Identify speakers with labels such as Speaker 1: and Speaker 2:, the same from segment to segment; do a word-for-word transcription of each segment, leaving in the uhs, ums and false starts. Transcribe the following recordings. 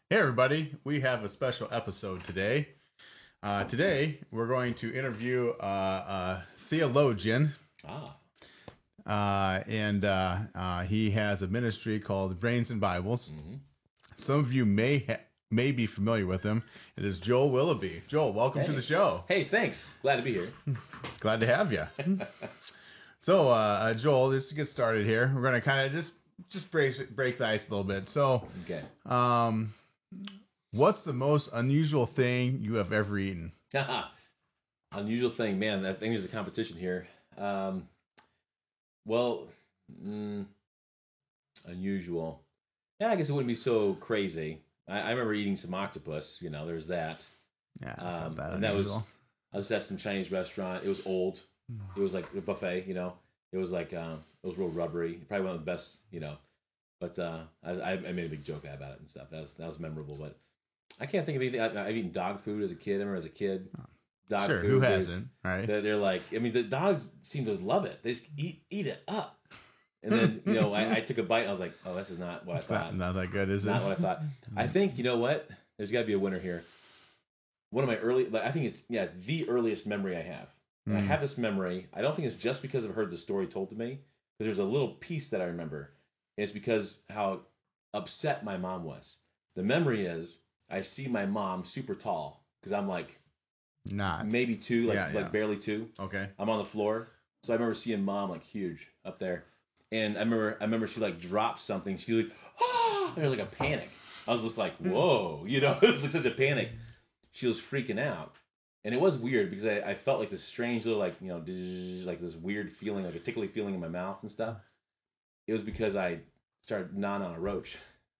Speaker 1: Hey, everybody. We have a special episode today. Uh, today, we're going to interview uh, a theologian,
Speaker 2: Ah,
Speaker 1: uh, and uh, uh, he has a ministry called Brains and Bibles.
Speaker 2: hmm
Speaker 1: Some of you may ha- may be familiar with him. It is Joel Willoughby. Joel, welcome to the
Speaker 2: hey.
Speaker 1: show.
Speaker 2: Hey, thanks. Glad to be here.
Speaker 1: Glad to have you. So, uh, uh, Joel, just to get started here, we're going to kind of just just break break the ice a little bit. So,
Speaker 2: Okay.
Speaker 1: um, what's the most unusual thing you have ever eaten?
Speaker 2: Unusual thing, man. I think there's a competition here. Um, well, mm, unusual. Yeah, I guess it wouldn't be so crazy. I, I remember eating some octopus. You know, there's that.
Speaker 1: Yeah, it's not
Speaker 2: Um,
Speaker 1: that
Speaker 2: and that was
Speaker 1: unusual.
Speaker 2: I was at some Chinese restaurant. It was old. It was like a buffet. You know, it was like um, it was real rubbery. Probably one of the best. You know, but uh, I, I made a big joke about it and stuff. That was that was memorable. But I can't think of anything. I, I've eaten dog food as a kid. I remember as a kid, dog
Speaker 1: Sure, who
Speaker 2: food. There's
Speaker 1: hasn't, right?
Speaker 2: they're, they're like, I mean, the dogs seem to love it. They just eat eat it up. And then you know, I, I took a bite. And I was like, oh, this is not what I
Speaker 1: It's not
Speaker 2: thought.
Speaker 1: not that good, is it?
Speaker 2: Not what I thought. I think you know what? There's got to be a winner here. One of my early, like, I think it's yeah, the earliest memory I have. And I
Speaker 1: Mm.
Speaker 2: have this memory. I don't think it's just because I've heard the story told to me, but there's a little piece that I remember. And it's because how upset my mom was. The memory is I see my mom super tall because I'm like
Speaker 1: Not.
Speaker 2: maybe two, like
Speaker 1: Yeah, yeah.
Speaker 2: like barely two.
Speaker 1: Okay.
Speaker 2: I'm on the floor, so I remember seeing mom like huge up there, and I remember I remember she like dropped something. She was like, ah, there was like a panic. I was just like, whoa, you know, it was like such a panic. She was freaking out, and it was weird because I, I felt like this strange little like you know like this weird feeling, like a tickly feeling in my mouth and stuff. It was because I started gnawing on a roach.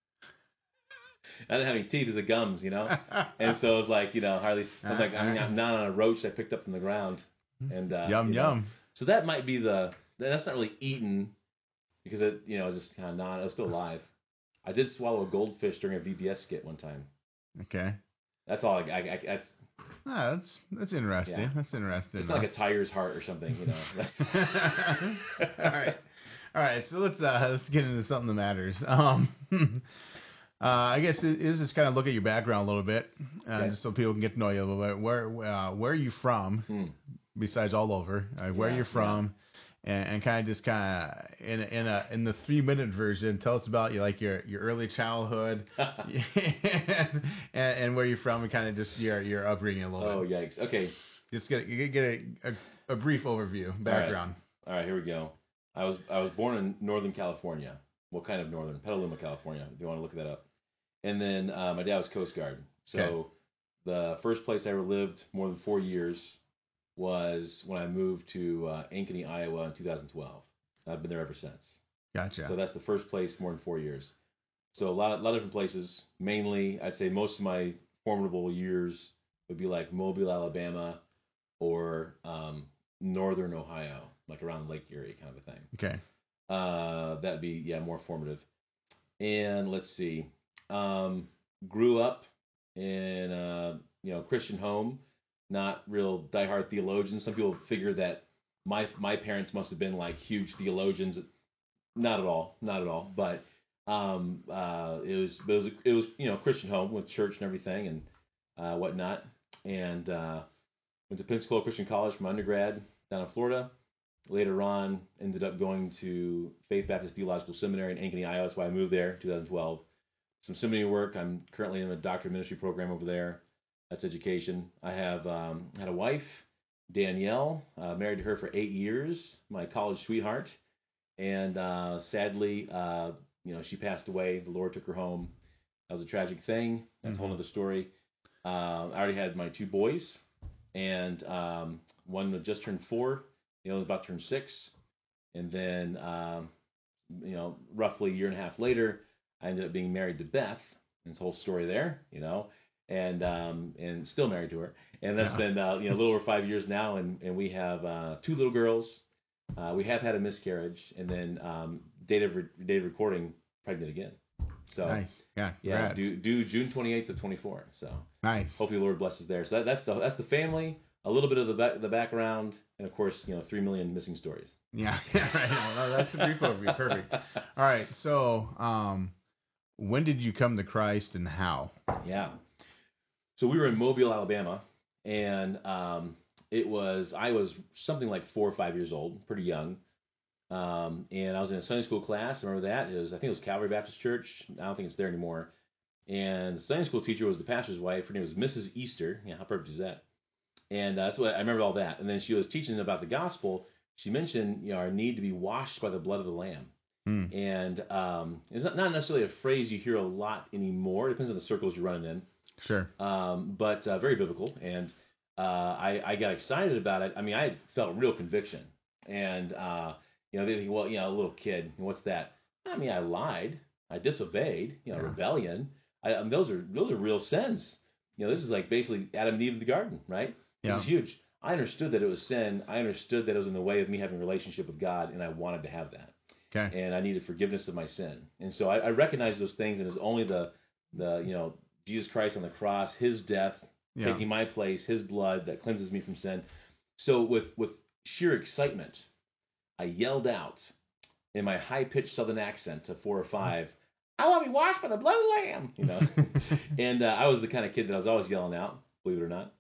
Speaker 2: I didn't have any teeth as a gums, you know, and so it was like you know hardly. I'm like I'm not gnawing on a roach I picked up from the ground, and uh,
Speaker 1: Yum
Speaker 2: you know,
Speaker 1: yum.
Speaker 2: so that might be the that's not really eaten because it you know it was just kind of not. It was still alive. I did swallow a goldfish during a V B S skit one time.
Speaker 1: Okay.
Speaker 2: That's all. I, I, I that's
Speaker 1: Ah, that's that's interesting.
Speaker 2: yeah.
Speaker 1: That's interesting.
Speaker 2: It's not like a tiger's heart or something, you know.
Speaker 1: All right. All right. So let's uh let's get into something that matters. Um. Uh, I guess it is just kind of look at your background a little bit, uh,
Speaker 2: Okay.
Speaker 1: just so people can get to know you a little bit. Where uh, where are you from?
Speaker 2: Hmm.
Speaker 1: Besides all over, uh, where
Speaker 2: Yeah,
Speaker 1: you're
Speaker 2: yeah.
Speaker 1: from, and, and kind of just kind of in a, in a in the three minute version, tell us about your like your your early childhood, and, and where you're from, and kind of just your your upbringing a little
Speaker 2: Oh
Speaker 1: bit.
Speaker 2: yikes. Okay.
Speaker 1: Just get get get a, a, a brief overview,
Speaker 2: All right.
Speaker 1: background.
Speaker 2: All right. Here we go. I was I was born in Northern California. What kind of northern? Petaluma, California. If you want to look that up. And then uh, my dad was Coast Guard. So
Speaker 1: Okay.
Speaker 2: the first place I ever lived more than four years was when I moved to uh, Ankeny, Iowa in two thousand twelve. I've been there ever since.
Speaker 1: Gotcha.
Speaker 2: So that's the first place more than four years. So a lot, a lot of different places. Mainly, I'd say most of my formidable years would be like Mobile, Alabama, or um, Northern Ohio, like around Lake Erie, kind of a thing.
Speaker 1: Okay.
Speaker 2: Uh, that'd be yeah more formative. And let's see, um, grew up in a you know Christian home, not real diehard theologians. Some people figure that my my parents must have been like huge theologians. Not at all, not at all. But um, uh, it was it was it was you know Christian home with church and everything and uh, whatnot. And uh, went to Pensacola Christian College from undergrad down in Florida. Later on, ended up going to Faith Baptist Theological Seminary in Ankeny, Iowa. That's why I moved there in twenty twelve. Some seminary work. I'm currently in the doctorate of ministry program over there. That's education. I have um, had a wife, Danielle. Uh, married to her for eight years. My college sweetheart, and uh, sadly, uh, you know, she passed away. The Lord took her home. That was a tragic thing. That's a whole
Speaker 1: Mhm.
Speaker 2: other story. Uh, I already had my two boys, and um, one had just turned four. The other was about to turn six. And then, um, you know, roughly a year and a half later, I ended up being married to Beth. And this whole story there, you know, and um, and still married to her. And that's
Speaker 1: Yeah.
Speaker 2: been uh, you know a little over five years now, and and we have uh, two little girls. Uh, we have had a miscarriage, and then um, date of re- date of recording, pregnant again. So
Speaker 1: Nice. Yeah.
Speaker 2: yeah,
Speaker 1: Congrats.
Speaker 2: due due June twenty-eighth of twenty-four. So
Speaker 1: Nice.
Speaker 2: hopefully the Lord blesses there. So that, that's the that's the family, a little bit of the back, the background, and of course you know three million missing stories.
Speaker 1: Yeah. Yeah. Right. No, that's a brief overview. Perfect. All right. So, um, when did you come to Christ and how?
Speaker 2: Yeah. So we were in Mobile, Alabama, and um, it was I was something like four or five years old, pretty young, um, and I was in a Sunday school class. I remember that it was I think it was Calvary Baptist Church. I don't think it's there anymore. And the Sunday school teacher was the pastor's wife. Her name was Missus Easter. Yeah, how perfect is that? And uh, that's what I remember all that. And then she was teaching about the gospel. She mentioned you know our need to be washed by the blood of the Lamb.
Speaker 1: Hmm.
Speaker 2: And um, it's not, not necessarily a phrase you hear a lot anymore. It depends on the circles you're running in.
Speaker 1: Sure.
Speaker 2: Um, but uh, very biblical. And uh, I, I got excited about it. I mean, I felt real conviction. And, uh, you know, they think, well, you know, a little kid, what's that? I mean, I lied. I disobeyed, you know,
Speaker 1: Yeah.
Speaker 2: rebellion. I, I mean, those are those are real sins. You know, this is like basically Adam and Eve in the garden, right?
Speaker 1: Yeah.
Speaker 2: This is huge. I understood that it was sin. I understood that it was in the way of me having a relationship with God, and I wanted to have that.
Speaker 1: Okay.
Speaker 2: And I needed forgiveness of my sin. And so I, I recognized those things, and it's only the, the you know, Jesus Christ on the cross, his death,
Speaker 1: Yeah.
Speaker 2: taking my place, his blood that cleanses me from sin. So with, with sheer excitement, I yelled out in my high-pitched southern accent to four or five, I want to be washed by the blood of the Lamb, you know. and uh, I was the kind of kid that I was always yelling out, believe it or not.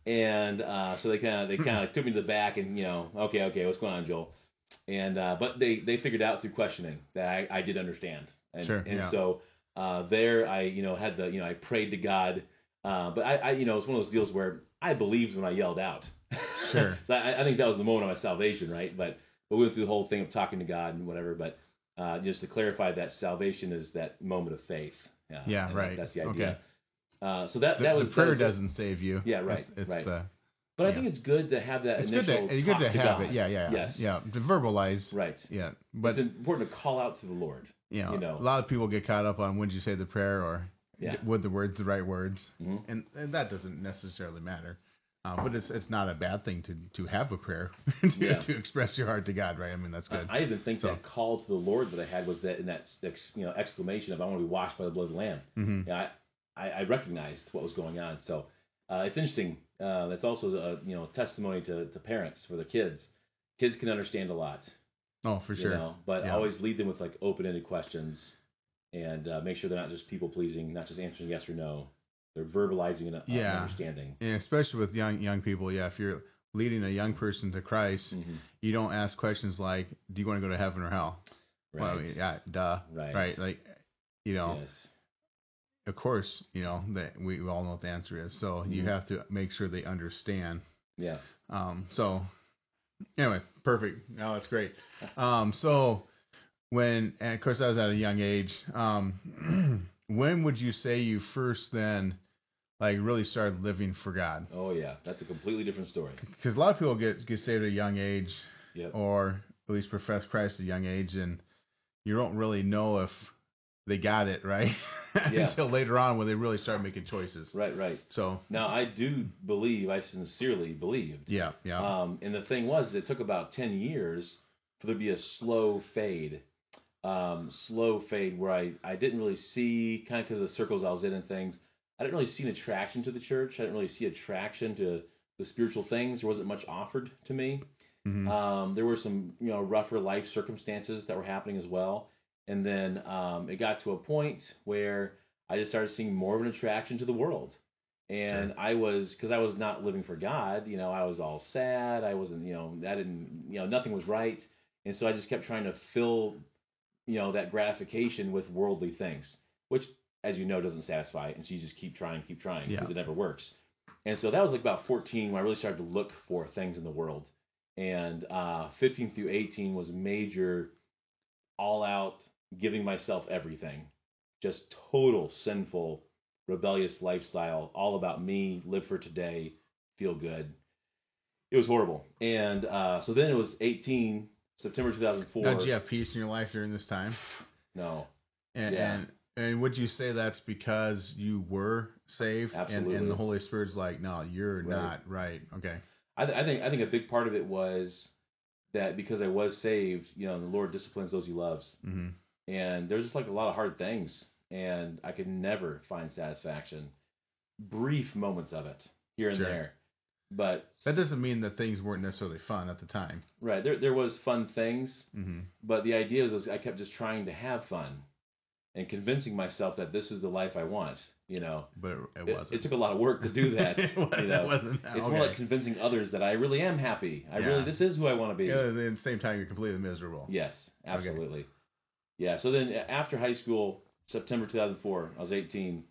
Speaker 2: And uh, so they kind of they kind of took me to the back and, you know, okay, okay, what's going on, Joel? And uh, but they, they figured out through questioning that I, I did understand. And,
Speaker 1: Sure,
Speaker 2: and
Speaker 1: yeah.
Speaker 2: so uh, there I, you know, had the, you know, I prayed to God. Uh, but I, I, you know, it's one of those deals where I believed when I yelled out.
Speaker 1: Sure.
Speaker 2: So I, I think that was the moment of my salvation, right? But, but we went through the whole thing of talking to God and whatever. But uh, just to clarify that salvation is that moment of faith. Uh,
Speaker 1: Yeah,
Speaker 2: and
Speaker 1: right.
Speaker 2: That's the idea.
Speaker 1: Okay.
Speaker 2: Uh, so that,
Speaker 1: The,
Speaker 2: that was
Speaker 1: the prayer
Speaker 2: that was,
Speaker 1: doesn't save you.
Speaker 2: Yeah, right,
Speaker 1: It's, it's
Speaker 2: right.
Speaker 1: the.
Speaker 2: But I
Speaker 1: yeah.
Speaker 2: think it's good to have that
Speaker 1: It's good
Speaker 2: initial
Speaker 1: to it's good
Speaker 2: talk
Speaker 1: to
Speaker 2: to
Speaker 1: have
Speaker 2: God.
Speaker 1: it. Yeah, yeah, yeah.
Speaker 2: Yes.
Speaker 1: Yeah. To verbalize.
Speaker 2: Right.
Speaker 1: Yeah, but
Speaker 2: it's important to call out to the Lord.
Speaker 1: you know,
Speaker 2: you know.
Speaker 1: a lot of people get caught up on when did you say the prayer or
Speaker 2: Yeah.
Speaker 1: were the words the right words,
Speaker 2: Mhm.
Speaker 1: and and that doesn't necessarily matter. Uh, but it's it's not a bad thing to, to have a prayer to,
Speaker 2: Yeah.
Speaker 1: to express your heart to God, right? I mean that's good.
Speaker 2: I, I even think
Speaker 1: So-
Speaker 2: that call to the Lord that I had was that in that ex, you know exclamation of I want to be washed by the blood of the Lamb.
Speaker 1: Mhm.
Speaker 2: Yeah, I, I, I recognized what was going on. So uh, it's interesting. Uh, that's also a you know testimony to, to parents for their kids. Kids can understand a lot.
Speaker 1: Oh, for
Speaker 2: You
Speaker 1: sure.
Speaker 2: know, but
Speaker 1: Yeah.
Speaker 2: always lead them with like open-ended questions, and uh, make sure they're not just people pleasing, not just answering yes or no. They're verbalizing an, uh, an
Speaker 1: Yeah.
Speaker 2: understanding.
Speaker 1: And especially with young young people, yeah. If you're leading a young person to Christ,
Speaker 2: Mhm.
Speaker 1: you don't ask questions like, "Do you want to go to heaven or hell?"
Speaker 2: Right.
Speaker 1: Well, I mean, yeah, duh.
Speaker 2: Right.
Speaker 1: Right. Like, you know,
Speaker 2: Yes.
Speaker 1: of course, you know that we all know what the answer is. So you
Speaker 2: Mhm.
Speaker 1: have to make sure they understand.
Speaker 2: Yeah.
Speaker 1: Um. So anyway, perfect. No, that's great. Um. So when, and of course, I was at a young age. Um. When would you say you first then, like, really started living for God?
Speaker 2: Oh yeah, that's a completely different story.
Speaker 1: Because a lot of people get get saved at a young age,
Speaker 2: Yep.
Speaker 1: or at least profess Christ at a young age, and you don't really know if they got it right
Speaker 2: Yeah.
Speaker 1: until later on when they really start making choices.
Speaker 2: Right. Right.
Speaker 1: So
Speaker 2: Now I do believe, I sincerely believed.
Speaker 1: yeah, yeah,
Speaker 2: Um, and the thing was, it took about ten years for there to be a slow fade. Um, slow fade where I, I didn't really see, kind of because of the circles I was in and things, I didn't really see an attraction to the church. I didn't really see attraction to the spiritual things. There wasn't much offered to me.
Speaker 1: Mhm.
Speaker 2: Um, there were some, you know, rougher life circumstances that were happening as well. And then um, it got to a point where I just started seeing more of an attraction to the world. And
Speaker 1: Sure.
Speaker 2: I was, because I was not living for God, you know, I was all sad. I wasn't, you know, I didn't, you know, nothing was right. And so I just kept trying to fill, you know, that gratification with worldly things, which, as you know, doesn't satisfy. And so you just keep trying, keep trying, because
Speaker 1: Yeah.
Speaker 2: it never works. And so that was like about fourteen when I really started to look for things in the world. And uh, fifteen through eighteen was major, all out, giving myself everything. Just total sinful, rebellious lifestyle, all about me, live for today, feel good. It was horrible. And uh, so then it was eighteen, September two thousand four.
Speaker 1: Now, did you have peace in your life during this time?
Speaker 2: No.
Speaker 1: And
Speaker 2: Yeah.
Speaker 1: and, and would you say that's because you were saved, and,
Speaker 2: Absolutely.
Speaker 1: and the Holy Spirit's like, no, you're
Speaker 2: Right.
Speaker 1: not right. Okay.
Speaker 2: I, th- I think I think a big part of it was that because I was saved, you know, the Lord disciplines those He loves,
Speaker 1: Mm-hmm.
Speaker 2: and there's just like a lot of hard things, and I could never find satisfaction. Brief moments of it here and
Speaker 1: Sure.
Speaker 2: there, but
Speaker 1: That doesn't mean that things weren't necessarily fun at the time.
Speaker 2: right there there was fun things,
Speaker 1: Mm-hmm.
Speaker 2: but the idea was, was I kept just trying to have fun, and convincing myself that this is the life I want. You know,
Speaker 1: but it, it
Speaker 2: it,
Speaker 1: wasn't.
Speaker 2: it took a lot of work to do that.
Speaker 1: it, was,
Speaker 2: you know?
Speaker 1: it wasn't.
Speaker 2: It's
Speaker 1: okay.
Speaker 2: more like convincing others that I really am happy. I
Speaker 1: Yeah.
Speaker 2: really, this is who I want to be.
Speaker 1: Yeah, at the same time, you're completely miserable.
Speaker 2: Yes, absolutely. Okay. Yeah. So then after high school, September two thousand four, I was eighteen,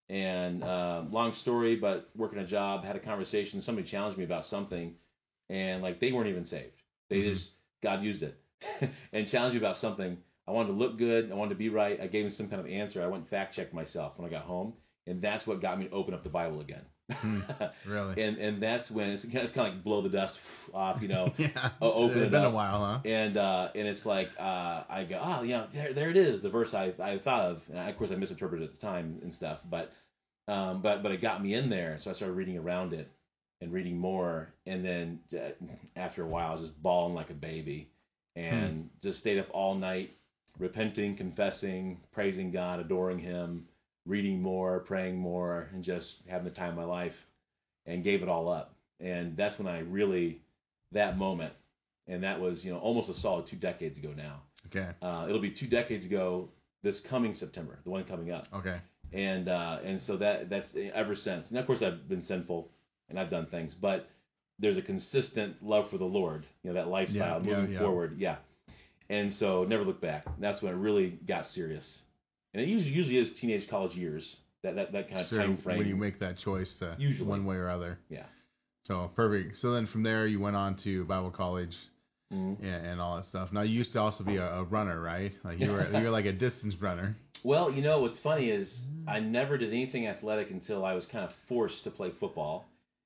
Speaker 2: and uh, long story, but working a job, had a conversation. Somebody challenged me about something, and like they weren't even saved. They mm-hmm. just God used it and challenged me about something. I wanted to look good. I wanted to be right. I gave him some kind of answer. I went and fact checked myself when I got home. And that's what got me to open up the Bible again.
Speaker 1: Hmm, really?
Speaker 2: and and that's when it's, it's kind of like blow the dust off, you know.
Speaker 1: yeah.
Speaker 2: Open
Speaker 1: it's
Speaker 2: it
Speaker 1: been
Speaker 2: up.
Speaker 1: a while, huh?
Speaker 2: And uh, and it's like uh, I go, oh yeah, there there it is, the verse I, I thought of. And I, of course I misinterpreted at the time and stuff, but um, but but it got me in there. So I started reading around it and reading more. And then uh, after a while, I was just bawling like a baby, and hmm. just stayed up all night, repenting, confessing, praising God, adoring Him. Reading more, praying more, and just having the time of my life, and gave it all up. And that's when I really, that moment, and that was, you know, almost a solid two decades ago now.
Speaker 1: Okay.
Speaker 2: Uh, it'll be two decades ago this coming September, the one coming up.
Speaker 1: Okay.
Speaker 2: And uh, and so that that's ever since. And of course I've been sinful, and I've done things, but there's a consistent love for the Lord, you know, that lifestyle,
Speaker 1: yeah,
Speaker 2: moving
Speaker 1: yeah,
Speaker 2: forward. Yeah. And so never look back. That's when it really got serious. And it usually, usually is teenage, college years, that, that, that kind of
Speaker 1: sure,
Speaker 2: time frame.
Speaker 1: When you make that choice, uh,
Speaker 2: usually.
Speaker 1: one way or other.
Speaker 2: Yeah.
Speaker 1: So, perfect. So then from there, you went on to Bible college mm-hmm. and, and all that stuff. Now, you used to also be a, a runner, right? Like you were you were like a distance runner.
Speaker 2: Well, you know, what's funny is I never did anything athletic until I was kind of forced to play football.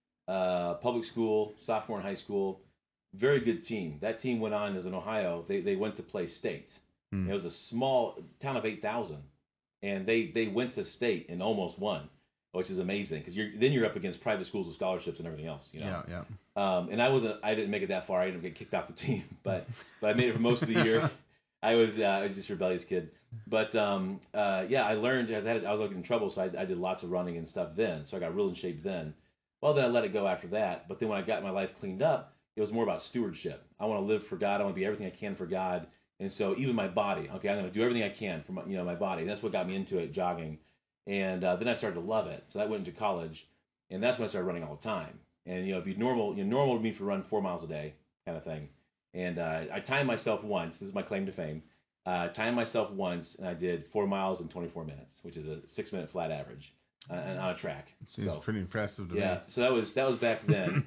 Speaker 2: Uh, public school, sophomore in high school, very good team. That team went on as in Ohio. They, they went to play state. Mm. It was a small town of eight thousand. And they, they went to state and almost won, which is amazing because you're then you're up against private schools with scholarships and everything else, you know.
Speaker 1: Yeah, yeah.
Speaker 2: Um, and I wasn't I didn't make it that far. I didn't get kicked off the team, but but I made it for most of the year. I was uh, I was just a rebellious kid, but um, uh, yeah, I learned as I, had, I was looking in trouble, so I, I did lots of running and stuff then. So I got real in shape then. Well, then I let it go after that. But then when I got my life cleaned up, it was more about stewardship. I want to live for God. I want to be everything I can for God. And so even my body, okay, I'm going to do everything I can for my, you know, my body. That's what got me into it, jogging. And uh, then I started to love it. So that went into college, and that's when I started running all the time. And, you know, it'd be normal, you know, normal to me for run four miles a day kind of thing. And uh, I timed myself once. This is my claim to fame. Uh, timed myself once, and I did four miles in twenty-four minutes, which is a six-minute flat average uh, on a track.
Speaker 1: Seems
Speaker 2: so,
Speaker 1: pretty impressive to
Speaker 2: yeah,
Speaker 1: me.
Speaker 2: Yeah, so that was that was back then.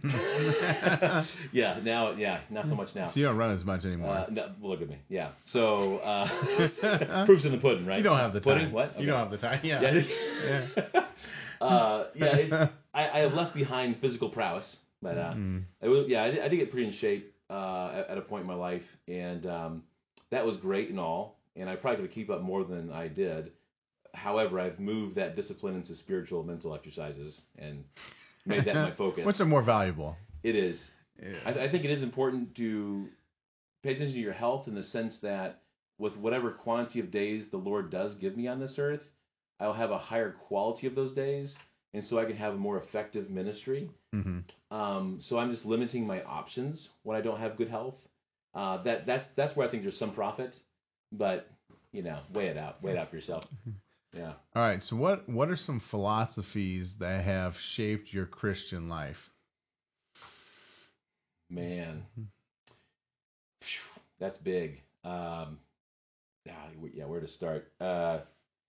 Speaker 2: yeah, now, yeah, not so much now.
Speaker 1: So you don't run as much anymore.
Speaker 2: Uh, no, look at me. Yeah. So uh, proof's in the pudding, right?
Speaker 1: You don't have the time.
Speaker 2: Pudding? What? Okay.
Speaker 1: You don't have the time. Yeah.
Speaker 2: Yeah. yeah. uh, yeah it's, I, I left behind physical prowess, but uh, mm. it was, yeah, I did, I did get pretty in shape uh, at, at a point in my life, and um, that was great and all. And I probably could keep up more than I did. However, I've moved that discipline into spiritual mental exercises and made that my focus.
Speaker 1: What's more valuable?
Speaker 2: It is.
Speaker 1: Yeah.
Speaker 2: I, I think it is important to pay attention to your health in the sense that with whatever quantity of days the Lord does give me on this earth, I'll have a higher quality of those days, and so I can have a more effective ministry.
Speaker 1: Mm-hmm.
Speaker 2: Um, so I'm just limiting my options when I don't have good health. Uh, that that's that's where I think there's some profit, but you know, weigh it out, weigh it out for yourself. Yeah.
Speaker 1: All right. So what what are some philosophies that have shaped your Christian life?
Speaker 2: Man, that's big. Um, yeah, where to start? Uh,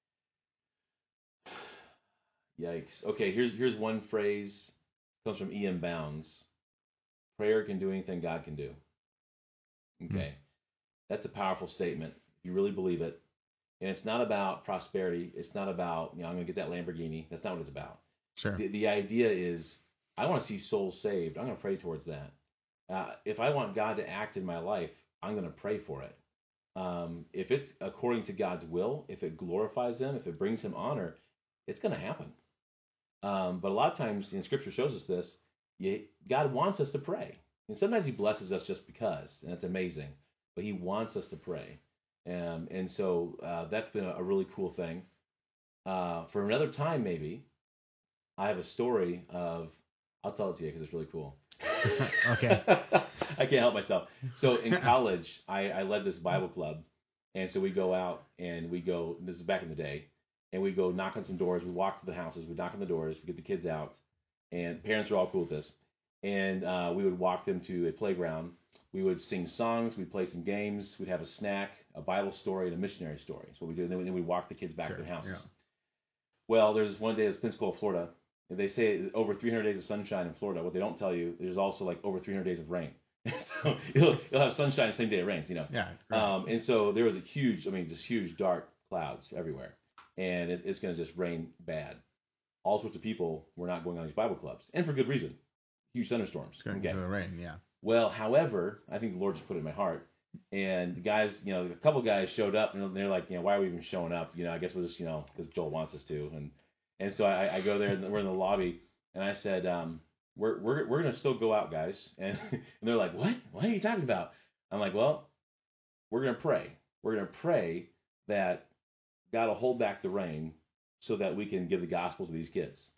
Speaker 2: yikes. Okay, here's here's one phrase. It comes from E M Bounds. Prayer can do anything God can do. Okay, mm-hmm. That's a powerful statement. If you really believe it. And it's not about prosperity. It's not about, you know, I'm going to get that Lamborghini. That's not what it's about.
Speaker 1: Sure.
Speaker 2: The, the idea is, I want to see souls saved. I'm going to pray towards that. Uh, if I want God to act in my life, I'm going to pray for it. Um, if it's according to God's will, if it glorifies Him, if it brings Him honor, it's going to happen. Um, but a lot of times, and Scripture shows us this, you, God wants us to pray. And sometimes He blesses us just because, and it's amazing. But He wants us to pray. Um, and so uh, that's been a, a really cool thing. Uh, for another time, maybe, I have a story of, I'll tell it to you because it's really cool.
Speaker 1: Okay.
Speaker 2: I can't help myself. So in college, I, I led this Bible club, And so we go out and we go. This is back in the day, and we go knock on some doors. We walk to the houses. We knock on the doors. We get the kids out, and parents are all cool with this. And uh, we would walk them to a playground. We would sing songs. We'd play some games. We'd have a snack, a Bible story, and a missionary story. That's what we do. And then we, then we walk the kids back
Speaker 1: Sure,
Speaker 2: to their houses.
Speaker 1: yeah.
Speaker 2: Well, there's one day in Pensacola, Florida. And they say over three hundred days of sunshine in Florida. What they don't tell you, there's also like over three hundred days of rain. So you'll, you'll have sunshine the same day it rains, you know.
Speaker 1: Yeah. Right.
Speaker 2: Um, and so there was a huge, I mean, just huge dark clouds everywhere. And it, it's going to just rain bad. All sorts of people were not going on these Bible clubs. And for good reason. Huge thunderstorms.
Speaker 1: It's going
Speaker 2: Okay.
Speaker 1: to rain, yeah.
Speaker 2: Well, however, I think the Lord just put it in my heart. And the guys, you know, a couple guys showed up, and they're like, you know, why are we even showing up? You know, I guess we'll just, you know, because Joel wants us to. And and so I, I go there, and we're in the lobby, and I said, um, we're we're we're gonna still go out, guys. And and they're like, what? What are you talking about? I'm like, well, we're gonna pray. We're gonna pray that God will hold back the rain so that we can give the gospel to these kids.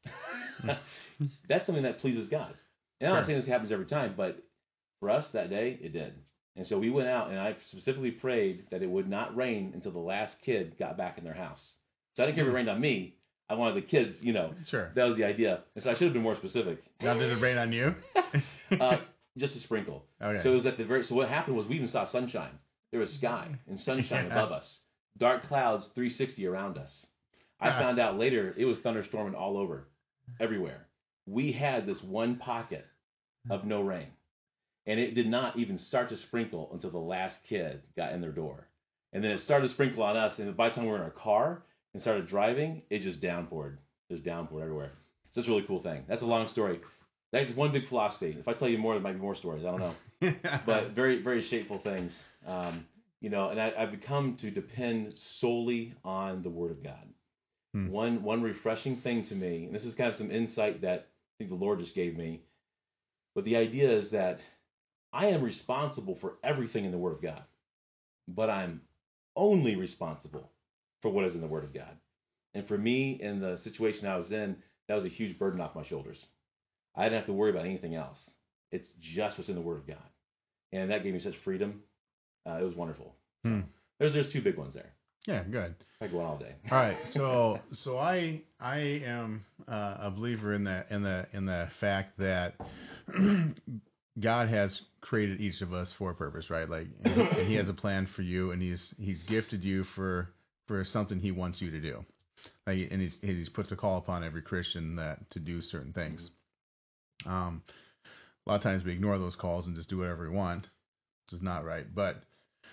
Speaker 2: That's something that pleases God. And I'm not
Speaker 1: Sure.
Speaker 2: saying this happens every time, but for us that day, it did. And so we went out, and I specifically prayed that it would not rain until the last kid got back in their house. So I didn't care if it rained on me. I wanted the kids, you know.
Speaker 1: Sure.
Speaker 2: That was the idea. And so I should have been more specific.
Speaker 1: Now, did it rain on you?
Speaker 2: uh, just a sprinkle.
Speaker 1: Okay.
Speaker 2: So it was at the very. So what happened was we even saw sunshine. There was sky and sunshine
Speaker 1: Yeah.
Speaker 2: above us. Dark clouds three sixty around us. I
Speaker 1: Ah.
Speaker 2: found out later it was thunderstorming all over, everywhere. We had this one pocket of no rain, and it did not even start to sprinkle until the last kid got in their door, and then it started to sprinkle on us. And by the time we were in our car and started driving, it just downpoured. Just downpoured everywhere. So it's a really cool thing. That's a long story. That's one big philosophy. If I tell you more, there might be more stories. I don't know. But very, very shapeful things. Um, you know, and I, I've become to depend solely on the Word of God.
Speaker 1: Hmm.
Speaker 2: One one refreshing thing to me, and this is kind of some insight that I think the Lord just gave me, but the idea is that I am responsible for everything in the Word of God, but I'm only responsible for what is in the Word of God. And for me, in the situation I was in, that was a huge burden off my shoulders. I didn't have to worry about anything else. It's just what's in the Word of God. And that gave me such freedom. Uh, it was wonderful. So
Speaker 1: Hmm.
Speaker 2: there's there's two big ones there.
Speaker 1: Yeah, good.
Speaker 2: I go on all day.
Speaker 1: All right, so so I I am uh, a believer in the in the in the fact that God has created each of us for a purpose, right? Like, and he, and he has a plan for you, and he's he's gifted you for for something he wants you to do. Like, and he's he's puts a call upon every Christian that to do certain things. Um, a lot of times we ignore those calls and just do whatever we want, which is not right. But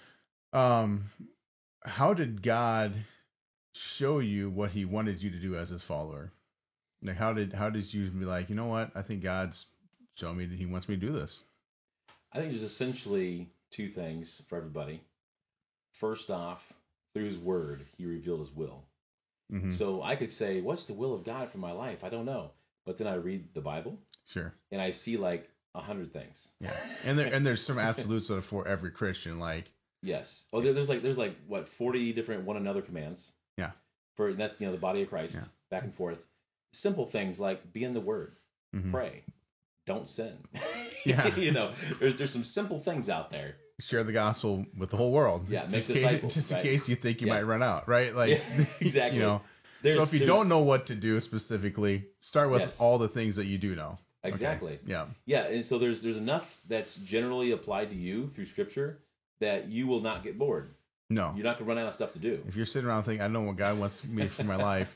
Speaker 1: um, how did God show you what he wanted you to do as his follower? Like, how did how did you be like, you know what? I think God's showing me that he wants me to do this.
Speaker 2: I think there's essentially two things for everybody. First off, through his word, he revealed his will.
Speaker 1: Mm-hmm.
Speaker 2: So I could say, what's the will of God for my life? I don't know. But then I read the Bible,
Speaker 1: Sure.
Speaker 2: and I see like a hundred things.
Speaker 1: Yeah. And there and there's some absolutes that are for every Christian. Like,
Speaker 2: Yes. Oh, there, there's like there's like what forty different one another commands.
Speaker 1: Yeah.
Speaker 2: For and that's you know the body of Christ,
Speaker 1: Yeah.
Speaker 2: back and forth. Simple things like be in the Word,
Speaker 1: mhm.
Speaker 2: pray, don't sin.
Speaker 1: Yeah.
Speaker 2: you know, there's there's some simple things out there.
Speaker 1: Share the gospel with the whole world.
Speaker 2: Yeah, make
Speaker 1: just in case,
Speaker 2: disciples,
Speaker 1: just in
Speaker 2: right?
Speaker 1: case you think you
Speaker 2: Yeah.
Speaker 1: might run out, right? Like,
Speaker 2: Yeah, exactly.
Speaker 1: You know.
Speaker 2: There's,
Speaker 1: so if you
Speaker 2: there's-
Speaker 1: don't know what to do specifically, start with
Speaker 2: Yes.
Speaker 1: all the things that you do know. Okay.
Speaker 2: Exactly.
Speaker 1: Yeah.
Speaker 2: Yeah, and so there's there's enough that's generally applied to you through Scripture that you will not get bored.
Speaker 1: No.
Speaker 2: You're not gonna run out of stuff to do.
Speaker 1: If you're sitting around thinking, I know what God wants me for my life,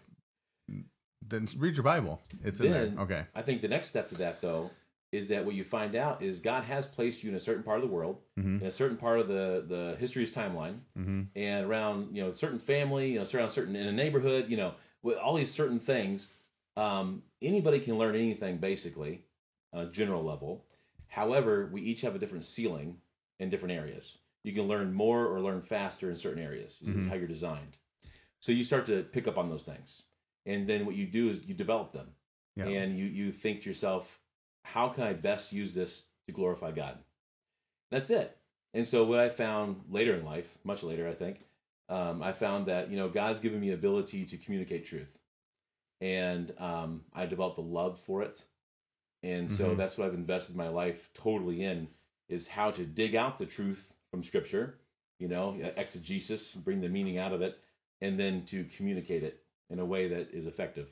Speaker 1: then read your Bible. It's in
Speaker 2: Then,
Speaker 1: there. Okay.
Speaker 2: I think the next step to that though is that what you find out is God has placed you in a certain part of the world,
Speaker 1: Mm-hmm.
Speaker 2: in a certain part of the the history's timeline,
Speaker 1: Mm-hmm.
Speaker 2: and around you know a certain family, you know, around certain in a neighborhood, you know, with all these certain things. Um, anybody can learn anything basically on a general level. However, we each have a different ceiling in different areas. You can learn more or learn faster in certain areas. This
Speaker 1: Mhm.
Speaker 2: is how you're designed. So you start to pick up on those things, and then what you do is you develop them,
Speaker 1: Yeah.
Speaker 2: and you you think to yourself, how can I best use this to glorify God? That's it. And so what I found later in life, much later, I think, um, I found that you know God's given me ability to communicate truth, and um, I developed a love for it, and so
Speaker 1: Mhm.
Speaker 2: that's what I've invested my life totally in is how to dig out the truth from Scripture you know, exegesis, bring the meaning out of it, and then to communicate it in a way that is effective.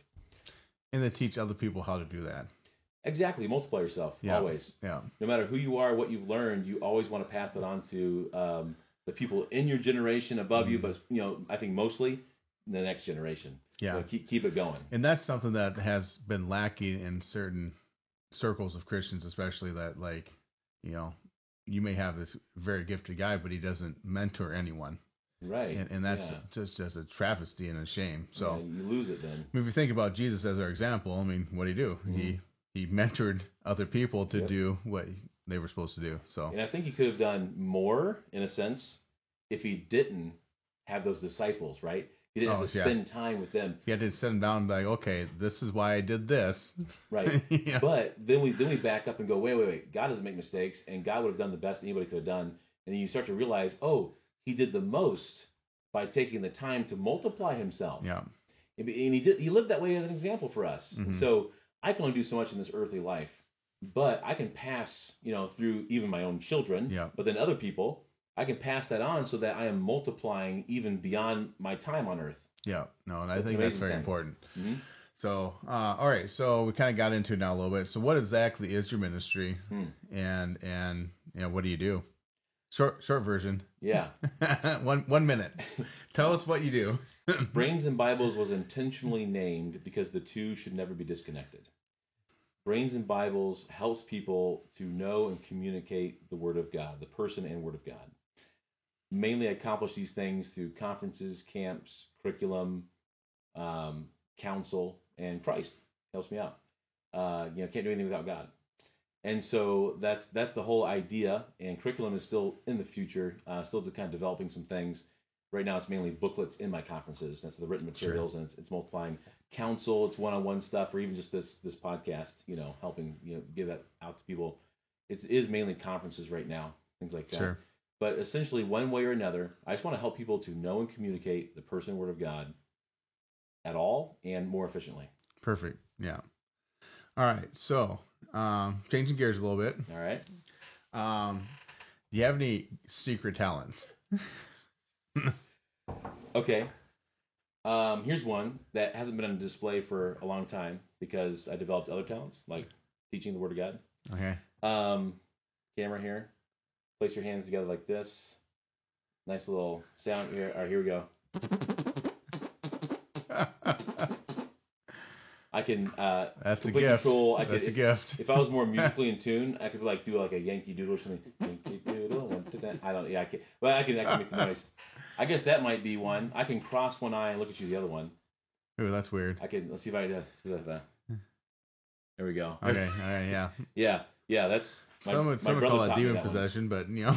Speaker 1: And to teach other people how to do that.
Speaker 2: Exactly. Multiply yourself,
Speaker 1: yeah.
Speaker 2: always.
Speaker 1: Yeah.
Speaker 2: No matter who you are, what you've learned, you always want to pass that on to um, the people in your generation above mm. you, but, you know, I think mostly the next generation.
Speaker 1: Yeah.
Speaker 2: So keep, keep it going.
Speaker 1: And that's something that has been lacking in certain circles of Christians, especially that, like, you know, you may have this very gifted guy, but he doesn't mentor anyone.
Speaker 2: Right.
Speaker 1: And, and that's
Speaker 2: yeah.
Speaker 1: just, just a travesty and a shame. So
Speaker 2: yeah, you lose it then.
Speaker 1: I mean, if you think about Jesus as our example, I mean, what did he do? Mm-hmm. He he mentored other people to yep. do what they were supposed to do. So,
Speaker 2: and I think he could have done more in a sense if he didn't have those disciples, right? He didn't oh, have to yeah. spend time with them.
Speaker 1: He had to sit them down and be like, okay, this is why I did this.
Speaker 2: Right. yeah. But then we then we back up and go, wait, wait, wait. God doesn't make mistakes, and God would have done the best anybody could have done. And then you start to realize, oh, he did the most by taking the time to multiply himself.
Speaker 1: Yeah.
Speaker 2: And he did. He lived that way as an example for us.
Speaker 1: Mm-hmm.
Speaker 2: So I can only do so much in this earthly life, but I can pass, you know, through even my own children,
Speaker 1: yeah.
Speaker 2: but then other people, I can pass that on so that I am multiplying even beyond my time on earth.
Speaker 1: Yeah, no, and I
Speaker 2: that's
Speaker 1: think that's very
Speaker 2: thing.
Speaker 1: important.
Speaker 2: Mm-hmm.
Speaker 1: So, uh, all right, so we kind of got into it now a little bit. So, what exactly is your ministry,
Speaker 2: hmm.
Speaker 1: and and you know, what do you do? Short short version.
Speaker 2: Yeah,
Speaker 1: one one minute. Tell us what you do.
Speaker 2: Brains and Bibles was intentionally named because the two should never be disconnected. Brains and Bibles helps people to know and communicate the Word of God, the person and Word of God. Mainly accomplish these things through conferences, camps, curriculum, um, counsel, and Christ helps me out. Uh, you know, can't do anything without God. And so that's that's the whole idea, and curriculum is still in the future, uh, still kind of developing some things. Right now, it's mainly booklets in my conferences. That's the written materials, sure. and it's, it's multiplying counsel, it's one-on-one stuff, or even just this this podcast. You know, helping you know give that out to people. It is mainly conferences right now, things like that.
Speaker 1: Sure.
Speaker 2: But essentially, one way or another, I just want to help people to know and communicate the person and Word of God at all and more efficiently.
Speaker 1: Perfect. Yeah. All right. So, um, changing gears a little bit.
Speaker 2: All right.
Speaker 1: Um, do you have any secret talents?
Speaker 2: Okay. Um, here's one that hasn't been on display for a long time because I developed other talents, like teaching the Word of God.
Speaker 1: Okay.
Speaker 2: Um, camera here. Place your hands together like this. Nice little sound here. All right, here we go. I can uh,
Speaker 1: That's
Speaker 2: complete
Speaker 1: a gift.
Speaker 2: control. I
Speaker 1: That's
Speaker 2: could,
Speaker 1: a gift.
Speaker 2: If I was more musically in tune, I could like do like a Yankee Doodle or something. Yankee Doodle. I don't. Yeah, I can. Well, I can. I can make the noise. I guess that might be one. I can cross one eye and look at you the other one.
Speaker 1: Ooh, that's weird.
Speaker 2: I can. Let's see if I do that. There we go.
Speaker 1: Okay. All right. Yeah.
Speaker 2: Yeah. Yeah. That's. My,
Speaker 1: some would,
Speaker 2: my
Speaker 1: some would call it demon
Speaker 2: that
Speaker 1: possession,
Speaker 2: one.
Speaker 1: but you know.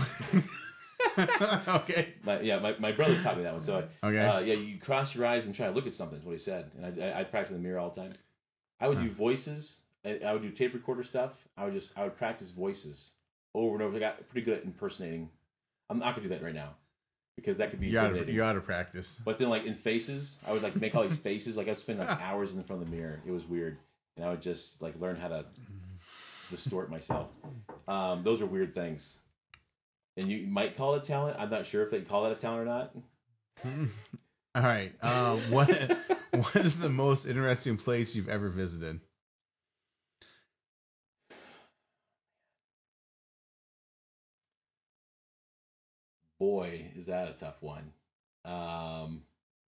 Speaker 1: Okay.
Speaker 2: My, yeah, my, my brother taught me that one. So I,
Speaker 1: okay.
Speaker 2: Uh, yeah, you cross your eyes and try to look at something. Is what he said, and I I, I practice in the mirror all the time. I would huh. do voices. I, I would do tape recorder stuff. I would just I would practice voices over and over. I got pretty good at impersonating. I'm not gonna do that right now because that could be
Speaker 1: you intimidating. You ought to practice.
Speaker 2: But then like in faces, I would like make all these faces. Like I'd spend like hours in front of the mirror. It was weird, and I would just like learn how to distort myself. Um, those are weird things. And you might call it talent. I'm not sure if they call it a talent or not.
Speaker 1: All right. Uh, what What is the most interesting place you've ever visited?
Speaker 2: Boy, is that a tough one. Um,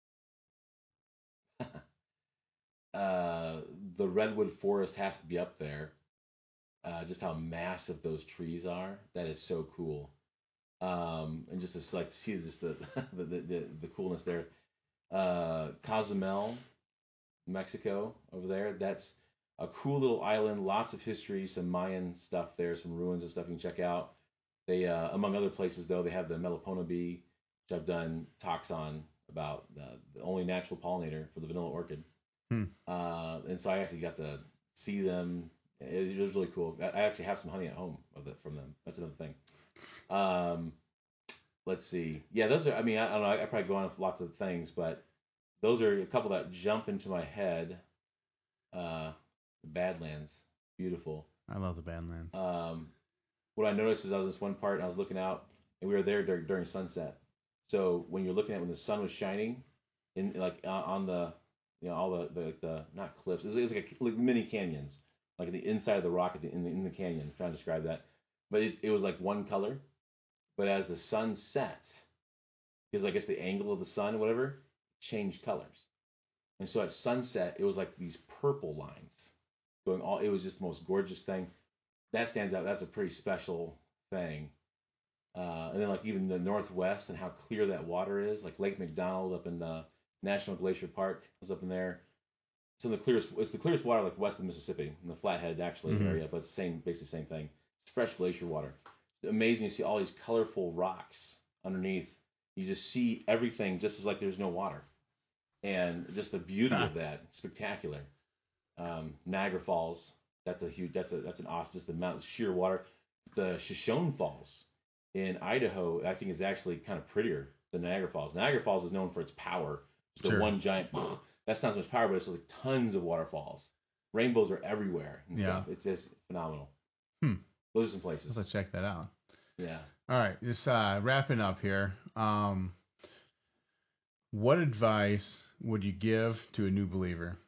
Speaker 2: uh, the redwood forest has to be up there. Uh, just how massive those trees are. That is so cool. Um, and just to like to see just the the, the the coolness there. Uh, Cozumel, Mexico, over there. That's a cool little island. Lots of history, some Mayan stuff there, some ruins and stuff you can check out. They, uh, among other places though, they have the Melipona bee, which I've done talks on about uh, the only natural pollinator for the vanilla orchid.
Speaker 1: Hmm.
Speaker 2: Uh, and so I actually got to see them. It, it was really cool. I actually have some honey at home of the, from them. That's another thing. Um, let's see. Yeah, those are. I mean, I, I don't know. I, I probably go on with lots of things, but those are a couple that jump into my head. Uh, Badlands, beautiful.
Speaker 1: I love the Badlands.
Speaker 2: Um, what I noticed is I was in this one part and I was looking out, and we were there during, during sunset, So when you're looking at when the sun was shining, in like uh, on the you know all the the, like the not cliffs, it was, it was like, a, like mini canyons, like the inside of the rock at the, in the in the canyon. I'm trying to describe that, but it it was like one color, but as the sun set, because I guess the angle of the sun or whatever changed colors, and so at sunset it was like these purple lines going all. It was just the most gorgeous thing. That stands out. That's a pretty special thing. Uh, and then like even the northwest and how clear that water is, like Lake McDonald up in the National Glacier Park was up in there. Some of the clearest, it's the clearest water like west of Mississippi, in the Flathead actually
Speaker 1: Mhm.
Speaker 2: area, but it's the same, basically the same thing. It's fresh glacier water. It's amazing to see all these colorful rocks underneath. You just see everything just as like there's no water, and just the beauty
Speaker 1: Huh.
Speaker 2: of that, spectacular. Um, Niagara Falls, that's a huge, that's a that's an awesome, just the amount of sheer water. The Shoshone Falls in Idaho, I think is actually kind of prettier than Niagara Falls. Niagara Falls is known for its power. It's the
Speaker 1: Sure.
Speaker 2: one giant. That's not so much power, but it's like tons of waterfalls. Rainbows are everywhere and
Speaker 1: Yeah.
Speaker 2: stuff. It's just phenomenal.
Speaker 1: Hmm.
Speaker 2: Those are some places.
Speaker 1: Let's check that out.
Speaker 2: Yeah.
Speaker 1: All right, just uh, wrapping up here. Um, what advice would you give to a new believer?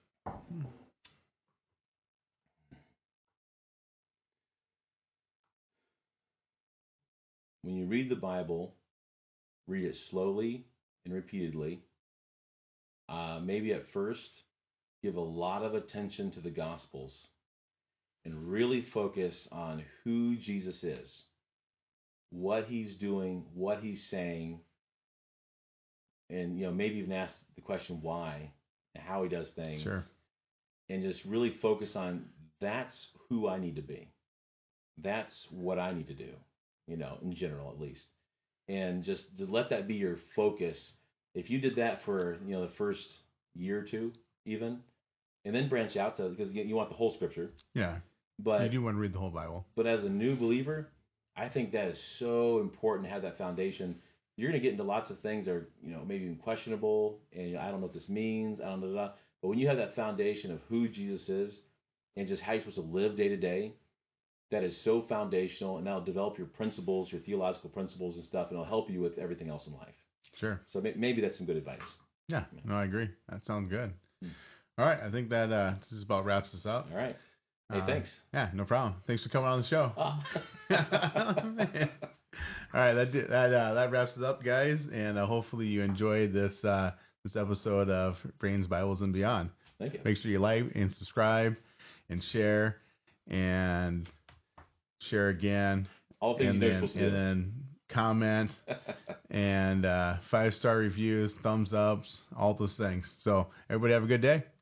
Speaker 2: When you read the Bible, read it slowly and repeatedly. Uh, maybe at first, give a lot of attention to the Gospels and really focus on who Jesus is, what he's doing, what he's saying, and you know maybe even ask the question why and how he does things,
Speaker 1: Sure.
Speaker 2: and just really focus on that's who I need to be, that's what I need to do, you know, in general at least, and just to let that be your focus. If you did that for you know the first year or two, even, and then branch out to because you want the whole scripture,
Speaker 1: Yeah,
Speaker 2: but
Speaker 1: you do want to read the whole Bible.
Speaker 2: but as a new believer, I think that is so important to have that foundation. You're going to get into lots of things that are, you know, maybe even questionable, and you know, I don't know what this means. I don't know. That. But when you have that foundation of who Jesus is and just how you're supposed to live day to day, that is so foundational, and that'll develop your principles, your theological principles and stuff, and it'll help you with everything else in life.
Speaker 1: Sure.
Speaker 2: So maybe that's some good advice.
Speaker 1: Yeah, no, I agree. That sounds good.
Speaker 2: Hmm.
Speaker 1: All right, I think that uh, this is about wraps us up.
Speaker 2: All right. Hey,
Speaker 1: Uh,
Speaker 2: thanks.
Speaker 1: Yeah, no problem. Thanks for coming on the show.
Speaker 2: Ah.
Speaker 1: All right, that did- that uh, that wraps it up, guys, and uh, hopefully you enjoyed this uh, this episode of Brains, Bibles, and Beyond.
Speaker 2: Thank you.
Speaker 1: Make sure you like and subscribe and share and share again,
Speaker 2: All things
Speaker 1: and
Speaker 2: you're
Speaker 1: then
Speaker 2: supposed to
Speaker 1: and
Speaker 2: do.
Speaker 1: then comment and uh, five star reviews, thumbs ups, all those things. So everybody have a good day.